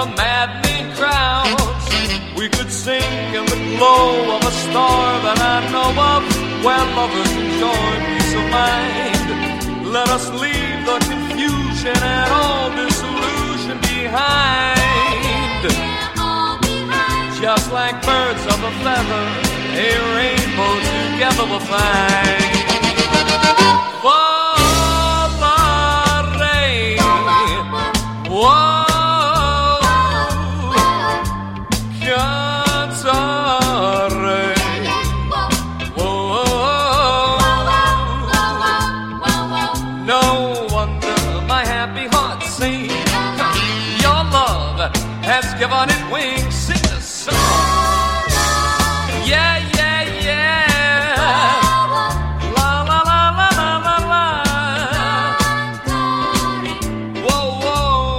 the maddening crowds. We could sing in the glow of a star that I know of, where lovers enjoy peace of mind. Let us leave the confusion and all disillusion behind. Just like birds of a feather, a rainbow together we'll find. For the rain, whoa. Has given it wings, sing the song. Yeah, yeah, yeah. La la la la la la la. Whoa, whoa.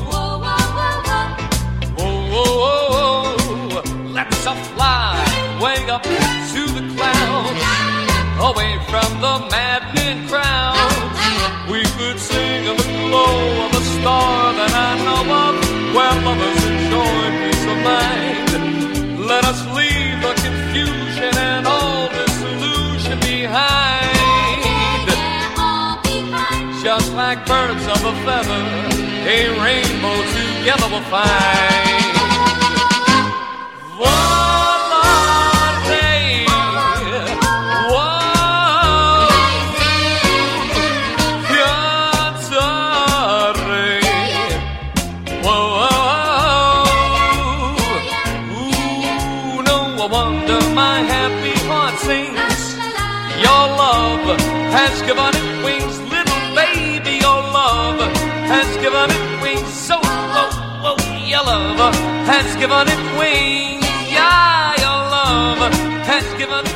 Whoa, whoa, whoa. Let's fly way up to the clouds, away from the maddening crowds. We could sing in the glow of a star that I know of, where lovers enjoy peace of mind. Let us leave the confusion and all disillusion behind. Just like birds of a feather, a rainbow together we'll find. My happy heart sings. Your love has given it wings, little baby. Your love has given it wings. So, your love has given it wings. Yeah, your love has given it